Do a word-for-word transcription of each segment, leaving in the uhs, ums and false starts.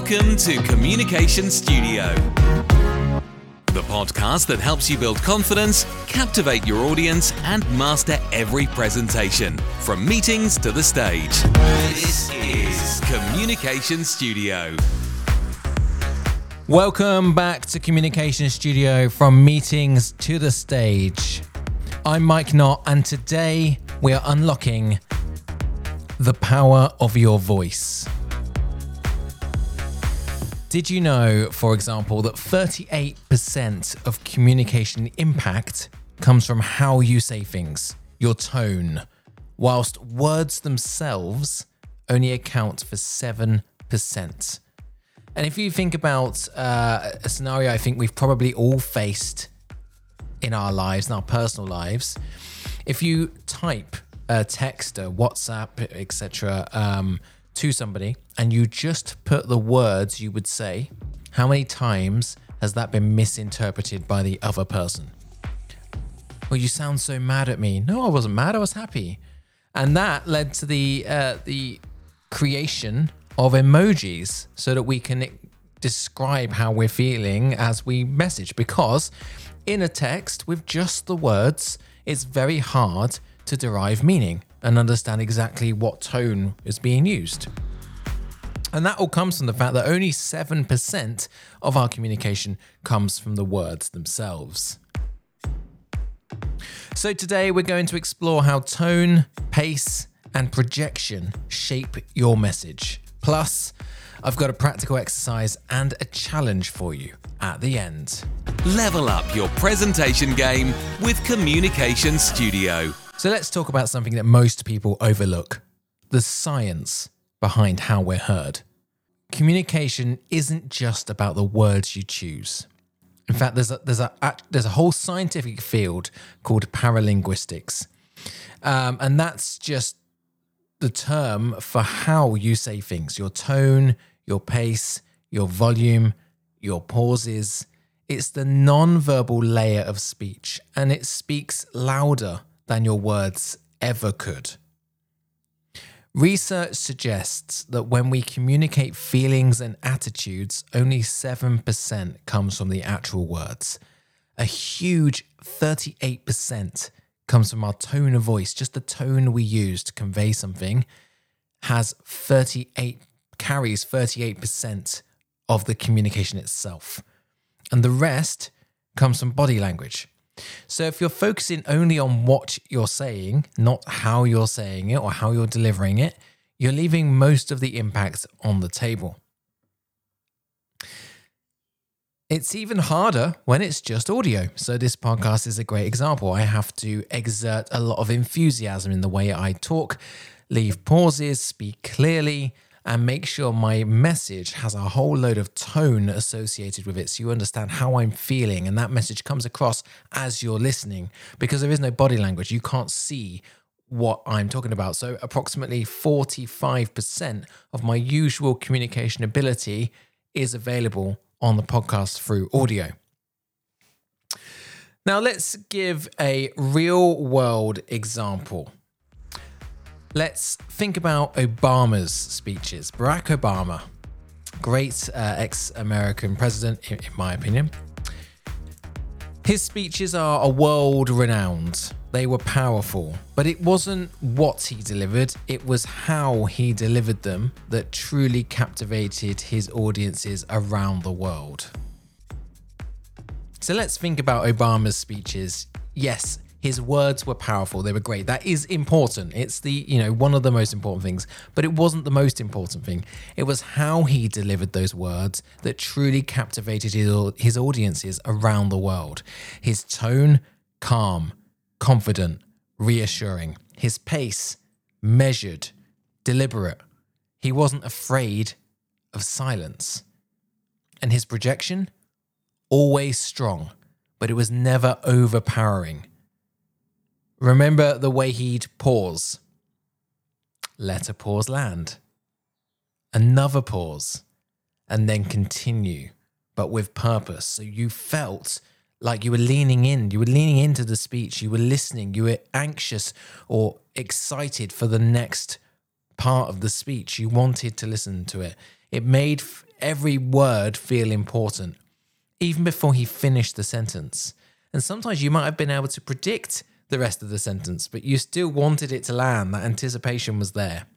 Welcome to Communication Studio, the podcast that helps you build confidence, captivate your audience, and master every presentation, from meetings to the stage. This is Communication Studio. Welcome back to Communication Studio, from meetings to the stage. I'm Mike Knott, and today we are unlocking the power of your voice. Did you know, for example, that thirty-eight percent of communication impact comes from how you say things, your tone, whilst words themselves only account for seven percent? And if you think about uh, a scenario I think we've probably all faced in our lives, in our personal lives, if you type a text, a WhatsApp, et cetera, um, to somebody, and you just put the words you would say, how many times has that been misinterpreted by the other person? Well, you sound so mad at me. No, I wasn't mad. I was happy. And that led to the uh, the creation of emojis so that we can describe how we're feeling as we message. Because in a text with just the words, it's very hard to derive meaning and understand exactly what tone is being used. And that all comes from the fact that only seven percent of our communication comes from the words themselves. So today we're going to explore how tone, pace, and projection shape your message. Plus, I've got a practical exercise and a challenge for you at the end. Level up your presentation game with Communication Studio. So let's talk about something that most people overlook: the science behind how we're heard. Communication isn't just about the words you choose. In fact, there's a, there's a, there's a whole scientific field called paralinguistics. Um, and that's just the term for how you say things: your tone, your pace, your volume, your pauses. It's the non-verbal layer of speech, and it speaks louder than your words ever could. Research suggests that when we communicate feelings and attitudes, only seven percent comes from the actual words. A huge thirty-eight percent comes from our tone of voice. Just the tone we use to convey something has thirty-eight, carries thirty-eight percent of the communication itself. And the rest comes from body language. So if you're focusing only on what you're saying, not how you're saying it or how you're delivering it, you're leaving most of the impact on the table. It's even harder when it's just audio. So this podcast is a great example. I have to exert a lot of enthusiasm in the way I talk, leave pauses, speak clearly, and make sure my message has a whole load of tone associated with it, so you understand how I'm feeling, and that message comes across as you're listening. Because there is no body language, you can't see what I'm talking about. So approximately forty-five percent of my usual communication ability is available on the podcast through audio. Now let's give a real world example. Let's think about Obama's speeches. Barack Obama, great uh, ex-American president, in, in my opinion. His speeches are world-renowned. They were powerful, but it wasn't what he delivered, it was how he delivered them that truly captivated his audiences around the world. So let's think about Obama's speeches. Yes, his words were powerful. They were great. That is important. It's the, you know, one of the most important things, but it wasn't the most important thing. It was how he delivered those words that truly captivated his, his audiences around the world. His tone, calm, confident, reassuring. His pace, measured, deliberate. He wasn't afraid of silence. And his projection, always strong, but it was never overpowering. Remember the way he'd pause. Let a pause land. Another pause. And then continue, but with purpose. So you felt like you were leaning in. You were leaning into the speech. You were listening. You were anxious or excited for the next part of the speech. You wanted to listen to it. It made every word feel important, even before he finished the sentence. And sometimes you might have been able to predict the rest of the sentence, but you still wanted it to land. That anticipation was there.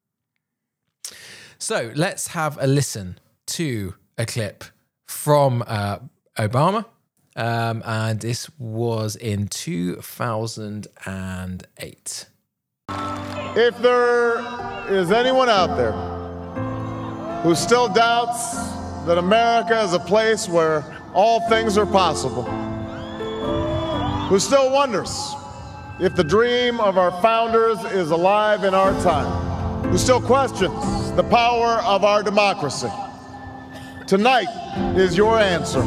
So let's have a listen to a clip from uh, Obama. Um, and this was in two thousand eight. If there is anyone out there who still doubts that America is a place where all things are possible, who still wonders if the dream of our founders is alive in our time, who still questions the power of our democracy, tonight is your answer.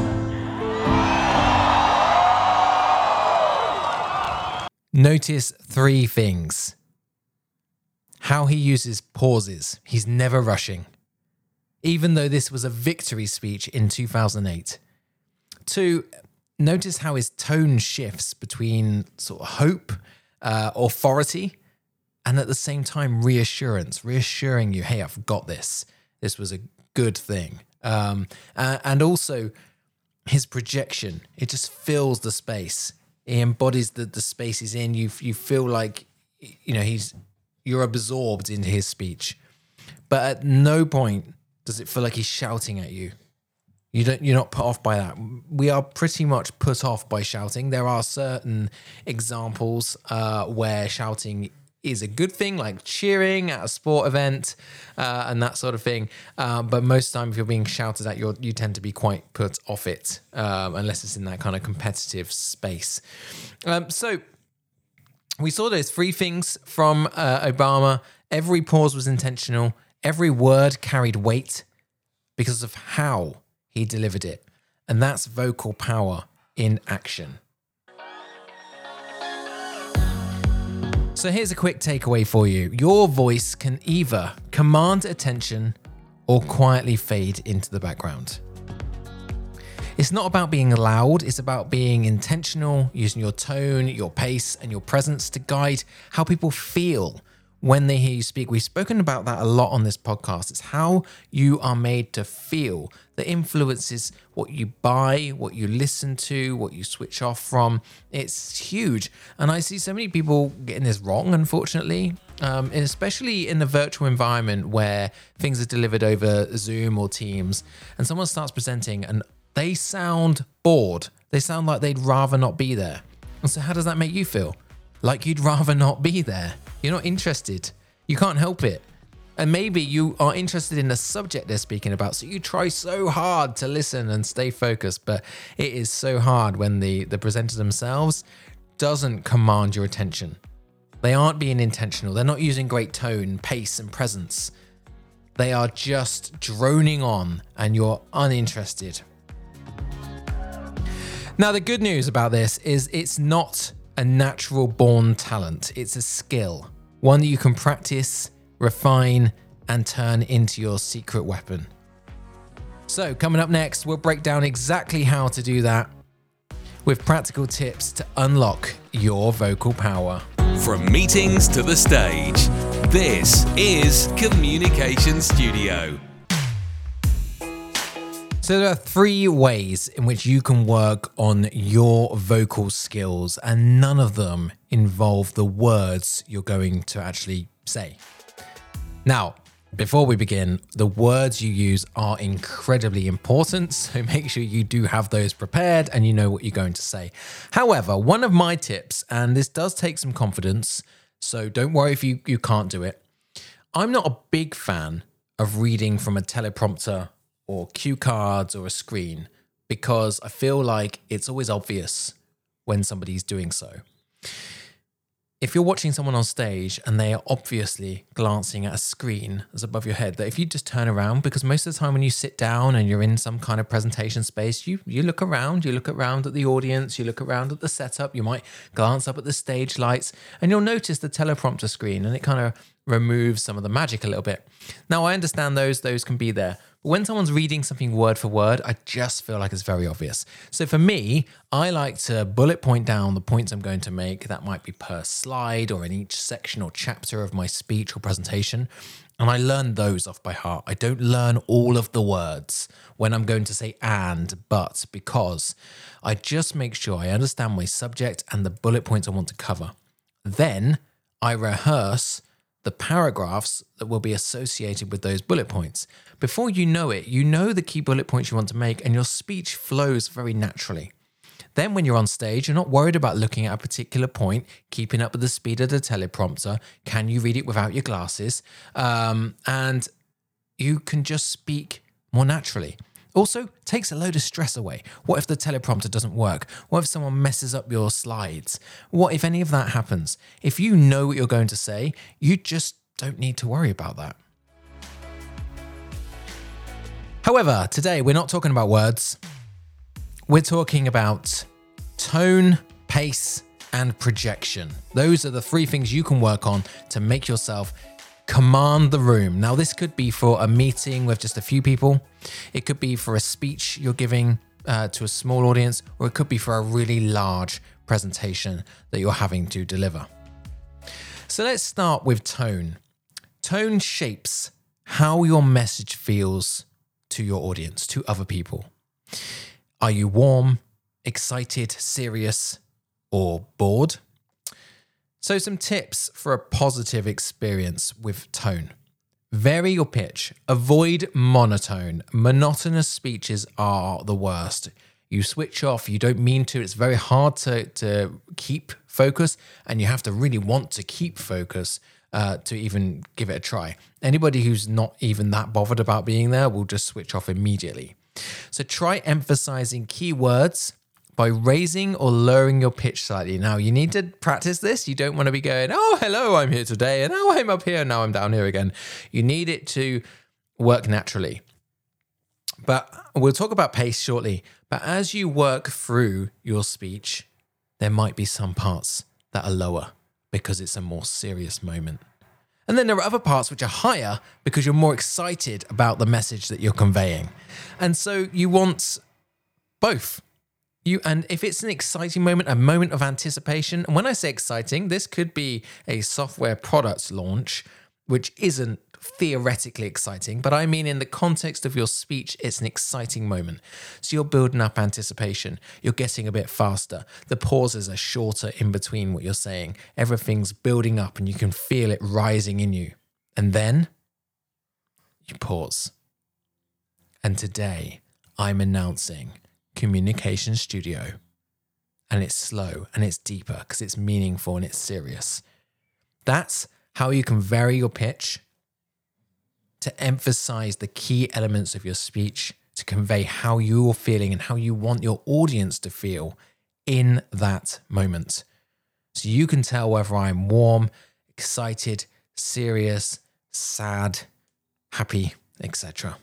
Notice three things. How he uses pauses. He's never rushing, even though this was a victory speech in two thousand eight. Two, notice how his tone shifts between sort of hope, uh, authority, and at the same time reassurance, reassuring you, hey, I've got this. This was a good thing. Um, uh, and also his projection. It just fills the space. He embodies the, the space he's in. You you feel like, you know, he's you're absorbed into his speech. But at no point does it feel like he's shouting at you. You don't, you're not put off by that. We are pretty much put off by shouting. There are certain examples uh, where shouting is a good thing, like cheering at a sport event uh, and that sort of thing. Uh, but most of the time, if you're being shouted at, you're, you tend to be quite put off it, um, unless it's in that kind of competitive space. Um, so we saw those three things from uh, Obama. Every pause was intentional. Every word carried weight because of how he delivered it. And that's vocal power in action. So here's a quick takeaway for you. Your voice can either command attention or quietly fade into the background. It's not about being loud, it's about being intentional, using your tone, your pace, and your presence to guide how people feel when they hear you speak. We've spoken about that a lot on this podcast. It's how you are made to feel that influences what you buy, what you listen to, what you switch off from. It's huge. And I see so many people getting this wrong, unfortunately, um, and especially in the virtual environment where things are delivered over Zoom or Teams, and someone starts presenting and they sound bored. They sound like they'd rather not be there. And so how does that make you feel? Like you'd rather not be there. You're not interested. You can't help it. And maybe you are interested in the subject they're speaking about, so you try so hard to listen and stay focused, but it is so hard when the, the presenter themselves doesn't command your attention. They aren't being intentional. They're not using great tone, pace, and presence. They are just droning on and you're uninterested. Now, the good news about this is it's not a natural born talent. It's a skill, one that you can practice, refine, and turn into your secret weapon. So coming up next, we'll break down exactly how to do that with practical tips to unlock your vocal power. From meetings to the stage, this is Communication Studio. So there are three ways in which you can work on your vocal skills, and none of them involve the words you're going to actually say. Now, before we begin, the words you use are incredibly important, so make sure you do have those prepared and you know what you're going to say. However, one of my tips, and this does take some confidence, so don't worry if you, you can't do it. I'm not a big fan of reading from a teleprompter or cue cards or a screen because I feel like it's always obvious when somebody's doing so. If you're watching someone on stage and they are obviously glancing at a screen that's above your head, that if you just turn around, because most of the time when you sit down and you're in some kind of presentation space, you you look around, you look around at the audience, you look around at the setup, you might glance up at the stage lights, and you'll notice the teleprompter screen, and it kind of removes some of the magic a little bit. Now, I understand those, those can be there. But when someone's reading something word for word, I just feel like it's very obvious. So for me, I like to bullet point down the points I'm going to make. That might be per slide or in each section or chapter of my speech or presentation. And I learn those off by heart. I don't learn all of the words when I'm going to say and, but, because. I just make sure I understand my subject and the bullet points I want to cover. Then I rehearse the paragraphs that will be associated with those bullet points. Before you know it, you know the key bullet points you want to make, and your speech flows very naturally. Then when you're on stage, you're not worried about looking at a particular point, keeping up with the speed of the teleprompter. Can you read it without your glasses? Um, and you can just speak more naturally. Also, takes a load of stress away. What if the teleprompter doesn't work? What if someone messes up your slides? What if any of that happens? If you know what you're going to say, you just don't need to worry about that. However, today we're not talking about words. We're talking about tone, pace, and projection. Those are the three things you can work on to make yourself command the room. Now, this could be for a meeting with just a few people. It could be for a speech you're giving uh, to a small audience, or it could be for a really large presentation that you're having to deliver. So let's start with tone. Tone shapes how your message feels to your audience, to other people. Are you warm, excited, serious, or bored? So some tips for a positive experience with tone. Vary your pitch. Avoid monotone. Monotonous speeches are the worst. You switch off, you don't mean to. It's very hard to, to keep focus, and you have to really want to keep focus uh, to even give it a try. Anybody who's not even that bothered about being there will just switch off immediately. So try emphasizing key words by raising or lowering your pitch slightly. Now, you need to practice this. You don't want to be going, oh, hello, I'm here today, and now I'm up here, and now I'm down here again. You need it to work naturally. But we'll talk about pace shortly. But as you work through your speech, there might be some parts that are lower because it's a more serious moment. And then there are other parts which are higher because you're more excited about the message that you're conveying. And so you want both. You, and if it's an exciting moment, a moment of anticipation, and when I say exciting, this could be a software product launch, which isn't theoretically exciting, but I mean in the context of your speech, it's an exciting moment. So you're building up anticipation. You're getting a bit faster. The pauses are shorter in between what you're saying. Everything's building up and you can feel it rising in you. And then you pause. And today I'm announcing Communication Studio. And it's slow and it's deeper because it's meaningful and it's serious. That's how you can vary your pitch to emphasize the key elements of your speech, to convey how you're feeling and how you want your audience to feel in that moment. So you can tell whether I'm warm, excited, serious, sad, happy, et cetera.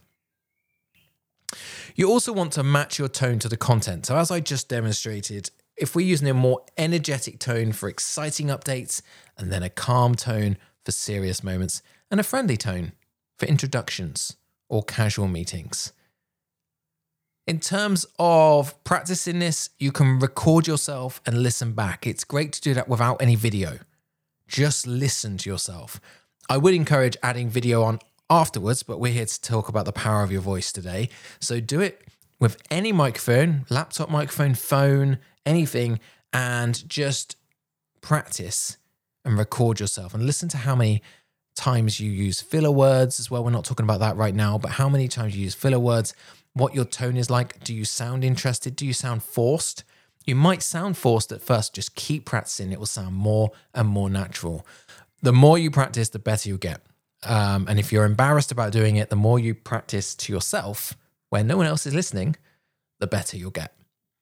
You also want to match your tone to the content. So as I just demonstrated, if we're using a more energetic tone for exciting updates, and then a calm tone for serious moments, and a friendly tone for introductions or casual meetings. In terms of practicing this, you can record yourself and listen back. It's great to do that without any video. Just listen to yourself. I would encourage adding video on afterwards, but we're here to talk about the power of your voice today. So do it with any microphone, laptop microphone, phone, anything, and just practice and record yourself and listen to how many times you use filler words as well. We're not talking about that right now, but how many times you use filler words, what your tone is like. Do you sound interested? Do you sound forced? You might sound forced at first. Just keep practicing. It will sound more and more natural. The more you practice, the better you'll get. Um, and if you're embarrassed about doing it, the more you practice to yourself where no one else is listening, the better you'll get.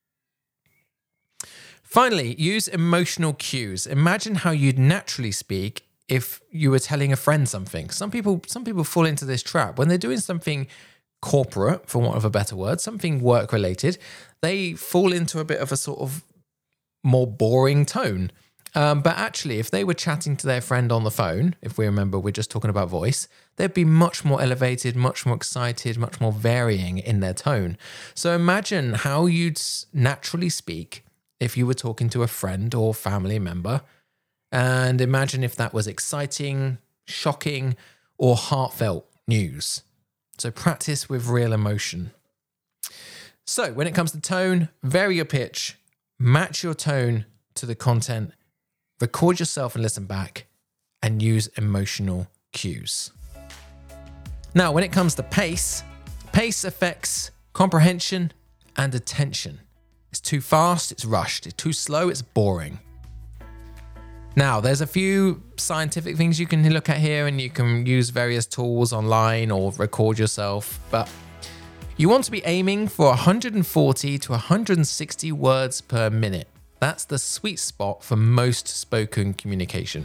Finally, use emotional cues. Imagine how you'd naturally speak if you were telling a friend something. Some people, some people fall into this trap. When they're doing something corporate, for want of a better word, something work-related, they fall into a bit of a sort of more boring tone. Um, but actually, if they were chatting to their friend on the phone, if we remember we're just talking about voice, they'd be much more elevated, much more excited, much more varying in their tone. So imagine how you'd naturally speak if you were talking to a friend or family member. And imagine if that was exciting, shocking, or heartfelt news. So practice with real emotion. So when it comes to tone, vary your pitch, match your tone to the content, record yourself and listen back, and use emotional cues. Now, when it comes to pace, pace affects comprehension and attention. It's too fast, it's rushed. It's too slow, it's boring. Now, there's a few scientific things you can look at here, and you can use various tools online or record yourself, but you want to be aiming for one hundred forty to one hundred sixty words per minute. That's the sweet spot for most spoken communication.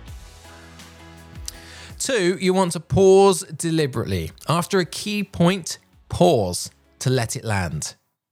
Two, you want to pause deliberately. After a key point, pause to let it land.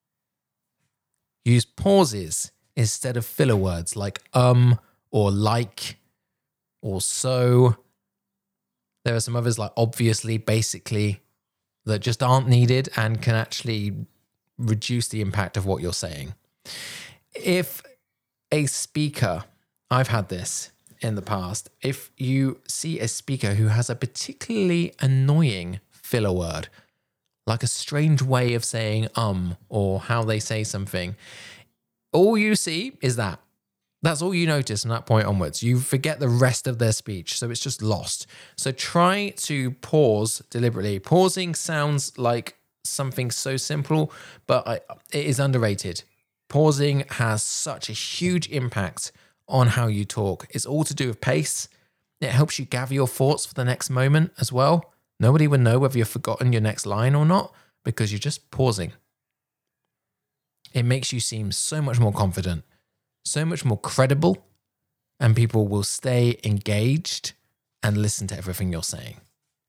Use pauses instead of filler words like um or like or so. There are some others like obviously, basically, that just aren't needed and can actually reduce the impact of what you're saying. If a speaker, I've had this in the past, if you see a speaker who has a particularly annoying filler word, like a strange way of saying um or how they say something, all you see is that. That's all you notice from that point onwards. You forget the rest of their speech, so it's just lost. So try to pause deliberately. Pausing sounds like something so simple, but I, it is underrated. Pausing has such a huge impact on how you talk. It's all to do with pace. It helps you gather your thoughts for the next moment as well. Nobody will know whether you've forgotten your next line or not because you're just pausing. It makes you seem so much more confident, so much more credible, and people will stay engaged and listen to everything you're saying.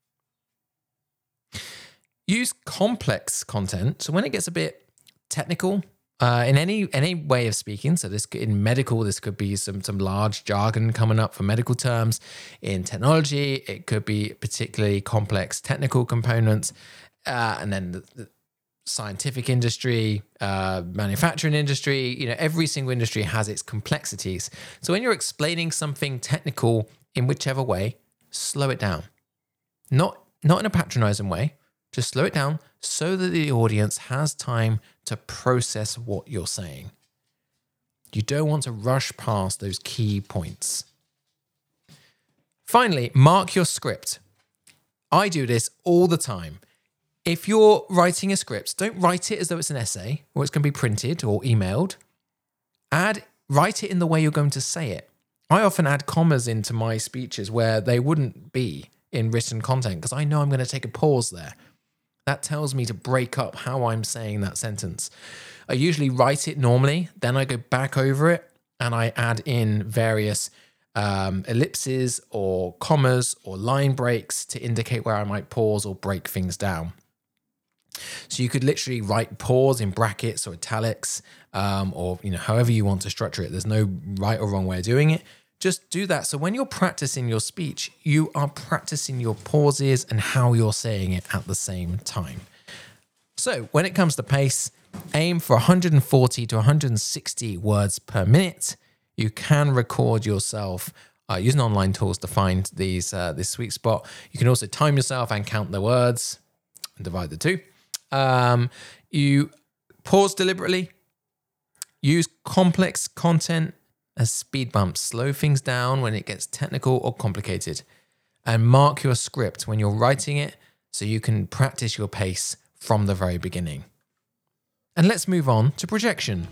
Use complex content. So when it gets a bit technical, uh, in any any way of speaking, so this in medical, this could be some some large jargon coming up for medical terms. In technology, it could be particularly complex technical components, uh, and then the, the scientific industry, uh, manufacturing industry, you know, every single industry has its complexities. So when you're explaining something technical in whichever way, slow it down. Not, not in a patronizing way, just slow it down so that the audience has time to process what you're saying. You don't want to rush past those key points. Finally, mark your script. I do this all the time. If you're writing a script, don't write it as though it's an essay or it's going to be printed or emailed. Add, write it in the way you're going to say it. I often add commas into my speeches where they wouldn't be in written content because I know I'm going to take a pause there. That tells me to break up how I'm saying that sentence. I usually write it normally, then I go back over it and I add in various um, ellipses or commas or line breaks to indicate where I might pause or break things down. So you could literally write pause in brackets or italics, um, or you know, however you want to structure it. There's no right or wrong way of doing it. Just do that. So when you're practicing your speech, you are practicing your pauses and how you're saying it at the same time. So when it comes to pace, aim for one hundred forty to one hundred sixty words per minute. You can record yourself uh, using online tools to find these uh, this sweet spot. You can also time yourself and count the words and divide the two. Um, you pause deliberately, use complex content as speed bumps, slow things down when it gets technical or complicated, and mark your script when you're writing it so you can practice your pace from the very beginning. And let's move on to projection.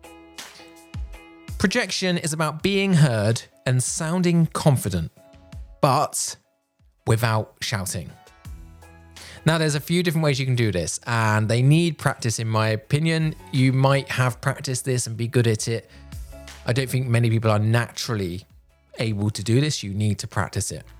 Projection is about being heard and sounding confident, but without shouting. Now, there's a few different ways you can do this, and they need practice, in my opinion. You might have practiced this and be good at it. I don't think many people are naturally able to do this. You need to practice it.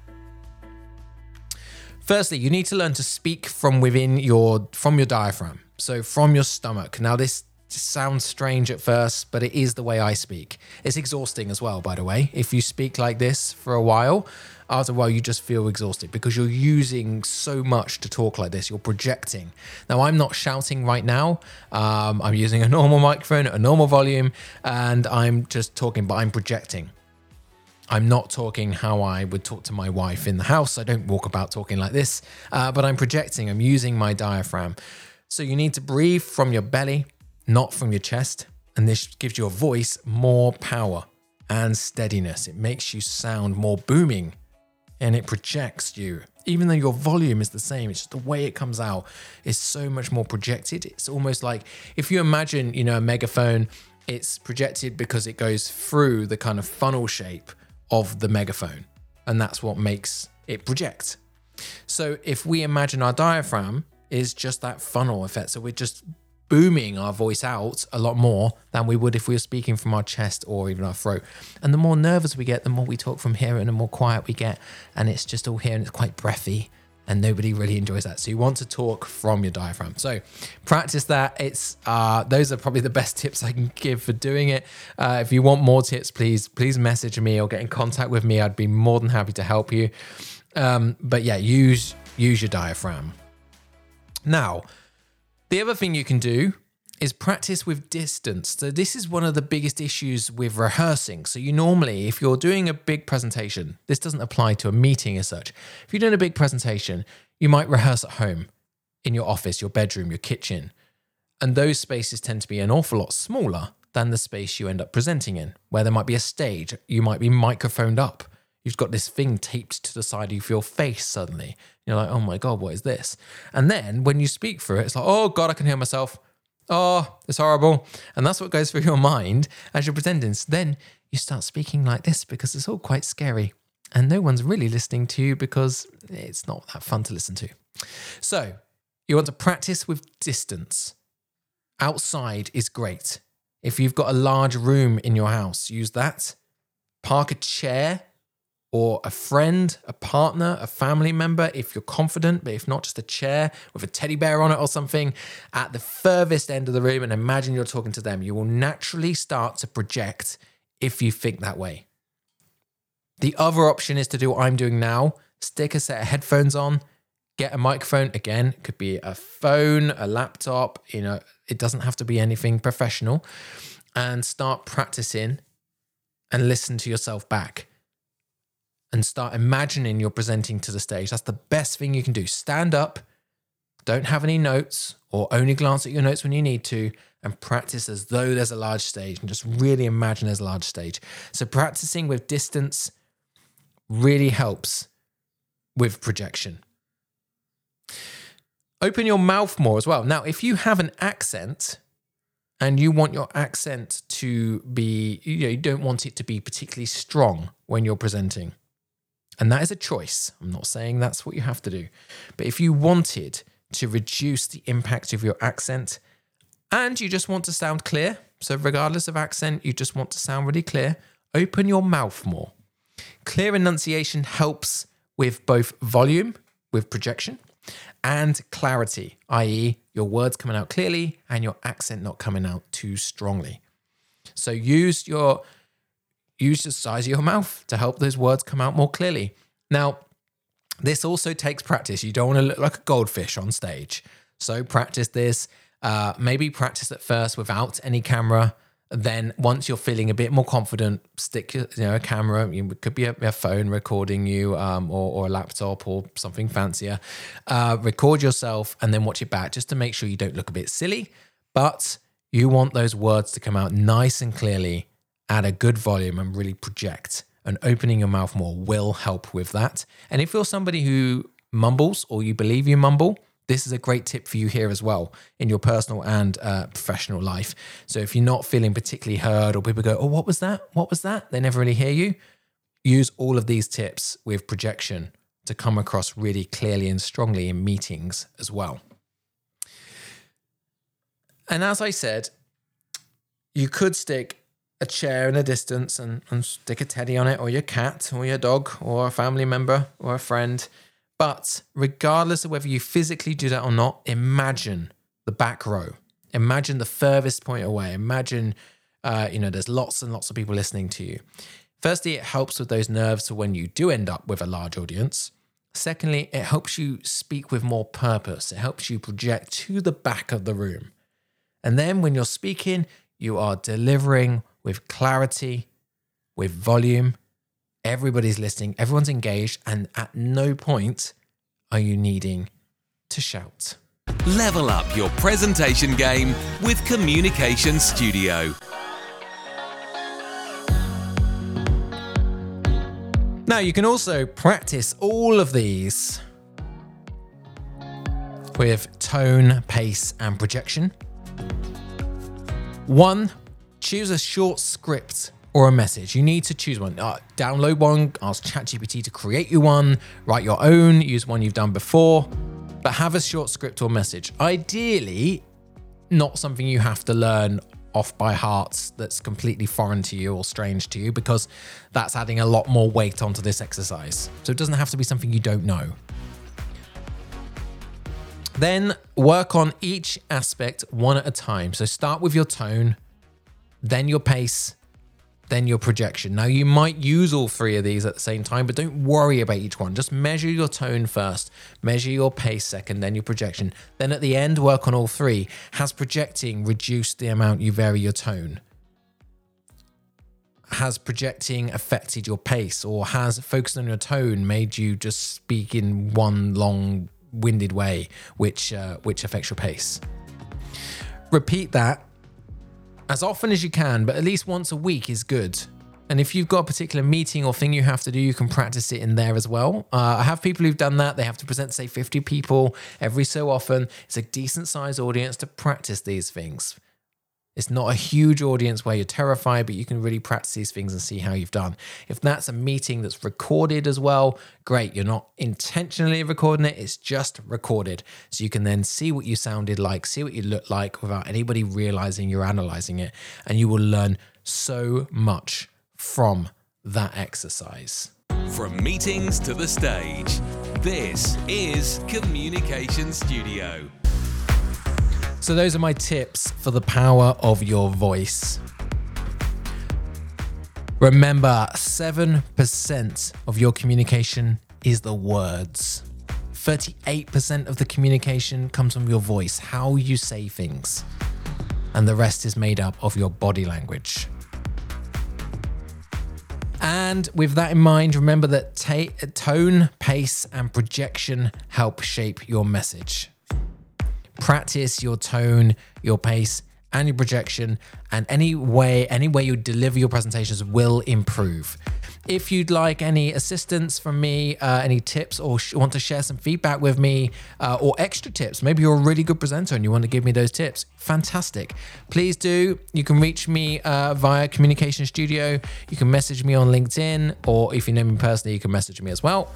Firstly, you need to learn to speak from within your, from your diaphragm. So from your stomach. Now, this sounds strange at first, but it is the way I speak. It's exhausting as well, by the way. If you speak like this for a while, after a while, you just feel exhausted because you're using so much to talk like this. You're projecting. Now, I'm not shouting right now. Um, I'm using a normal microphone at a normal volume, and I'm just talking, but I'm projecting. I'm not talking how I would talk to my wife in the house. I don't walk about talking like this, uh, but I'm projecting. I'm using my diaphragm. So you need to breathe from your belly, not from your chest. And this gives your voice more power and steadiness. It makes you sound more booming and it projects you. Even though your volume is the same, it's just the way it comes out is so much more projected. It's almost like if you imagine, you know, a megaphone, it's projected because it goes through the kind of funnel shape of the megaphone. And that's what makes it project. So if we imagine our diaphragm is just that funnel effect. So we're just booming our voice out a lot more than we would if we were speaking from our chest or even our throat. And the more nervous we get, the more we talk from here and the more quiet we get. And it's just all here and it's quite breathy and nobody really enjoys that. So you want to talk from your diaphragm. So practice that. It's uh, those are probably the best tips I can give for doing it. Uh, if you want more tips, please, please message me or get in contact with me. I'd be more than happy to help you. Um, but yeah, use, use your diaphragm. Now, the other thing you can do is practice with distance. So this is one of the biggest issues with rehearsing. So you normally, if you're doing a big presentation, this doesn't apply to a meeting as such. If you're doing a big presentation, you might rehearse at home, in your office, your bedroom, your kitchen. And those spaces tend to be an awful lot smaller than the space you end up presenting in, where there might be a stage, you might be microphoned up. You've got this thing taped to the side of your face suddenly. You're like, oh my God, what is this? And then when you speak through it, it's like, oh God, I can hear myself. Oh, it's horrible. And that's what goes through your mind as you're pretending. So then you start speaking like this because it's all quite scary. And no one's really listening to you because it's not that fun to listen to. So you want to practice with distance. Outside is great. If you've got a large room in your house, use that. Park a chair or a friend, a partner, a family member, if you're confident, but if not, just a chair with a teddy bear on it or something at the furthest end of the room, and imagine you're talking to them. You will naturally start to project if you think that way. The other option is to do what I'm doing now. Stick a set of headphones on, get a microphone. Again, it could be a phone, a laptop, you know, it doesn't have to be anything professional, and start practicing and listen to yourself back. And start imagining you're presenting to the stage. That's the best thing you can do. Stand up, don't have any notes, or only glance at your notes when you need to, and practice as though there's a large stage, and just really imagine there's a large stage. So practicing with distance really helps with projection. Open your mouth more as well. Now, if you have an accent and you want your accent to be, you know, you don't want it to be particularly strong when you're presenting. And that is a choice. I'm not saying that's what you have to do. But if you wanted to reduce the impact of your accent and you just want to sound clear, so regardless of accent, you just want to sound really clear, open your mouth more. Clear enunciation helps with both volume, with projection, and clarity, that is your words coming out clearly and your accent not coming out too strongly. So use your Use the size of your mouth to help those words come out more clearly. Now, this also takes practice. You don't want to look like a goldfish on stage. So practice this. Uh, maybe practice at first without any camera. Then once you're feeling a bit more confident, stick you know, a camera. It could be a, a phone recording you um, or, or a laptop or something fancier. Uh, record yourself and then watch it back just to make sure you don't look a bit silly. But you want those words to come out nice and clearly at a good volume and really project, and opening your mouth more will help with that. And if you're somebody who mumbles or you believe you mumble, this is a great tip for you here as well in your personal and uh, professional life. So if you're not feeling particularly heard or people go, oh, what was that? What was that? They never really hear you. Use all of these tips with projection to come across really clearly and strongly in meetings as well. And as I said, you could stick a chair in a distance and, and stick a teddy on it, or your cat or your dog or a family member or a friend. But regardless of whether you physically do that or not, imagine the back row. Imagine the furthest point away. Imagine, uh, you know, there's lots and lots of people listening to you. Firstly, it helps with those nerves for when you do end up with a large audience. Secondly, it helps you speak with more purpose. It helps you project to the back of the room. And then when you're speaking, you are delivering with clarity, with volume, Everybody's listening, everyone's engaged, and at no point are you needing to shout. Level up your presentation game with Communication Studio. Now, you can also practice all of these with tone, pace, and projection. One, choose a short script or a message. You need to choose one. Uh, download one, ask ChatGPT to create you one, write your own, use one you've done before, but have a short script or message. Ideally, not something you have to learn off by heart that's completely foreign to you or strange to you, because that's adding a lot more weight onto this exercise. So it doesn't have to be something you don't know. Then work on each aspect one at a time. So start with your tone, then your pace, then your projection. Now, you might use all three of these at the same time, but don't worry about each one. Just measure your tone first, measure your pace second, then your projection. Then at the end, work on all three. Has projecting reduced the amount you vary your tone? Has projecting affected your pace, or has focusing on your tone made you just speak in one long-winded way, which uh, which affects your pace? Repeat that as often as you can, but at least once a week is good. And if you've got a particular meeting or thing you have to do, you can practice it in there as well. Uh, I have people who've done that. They have to present, say, fifty people every so often. It's a decent sized audience to practice these things. It's not a huge audience where you're terrified, but you can really practice these things and see how you've done. If that's a meeting that's recorded as well, great. You're not intentionally recording it. It's just recorded. So you can then see what you sounded like, see what you looked like without anybody realizing you're analyzing it. And you will learn so much from that exercise. From meetings to the stage, this is Communication Studio. So those are my tips for the power of your voice. Remember, seven percent of your communication is the words. thirty-eight percent of the communication comes from your voice, how you say things. And the rest is made up of your body language. And with that in mind, remember that ta- tone, pace, and projection help shape your message. Practice your tone, your pace, and your projection, and any way, any way you deliver your presentations will improve. If you'd like any assistance from me, uh, any tips, or sh- want to share some feedback with me, uh, or extra tips, maybe you're a really good presenter and you want to give me those tips, fantastic. Please do. You can reach me uh, via Communication Studio. You can message me on LinkedIn, or if you know me personally, you can message me as well.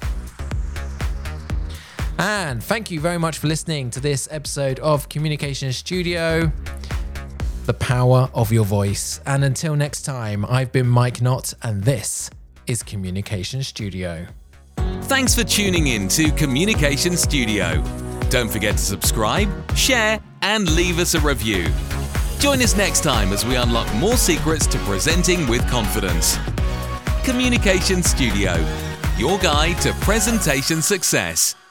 And thank you very much for listening to this episode of Communication Studio, the power of your voice. And until next time, I've been Mike Knott, and this is Communication Studio. Thanks for tuning in to Communication Studio. Don't forget to subscribe, share, and leave us a review. Join us next time as we unlock more secrets to presenting with confidence. Communication Studio, your guide to presentation success.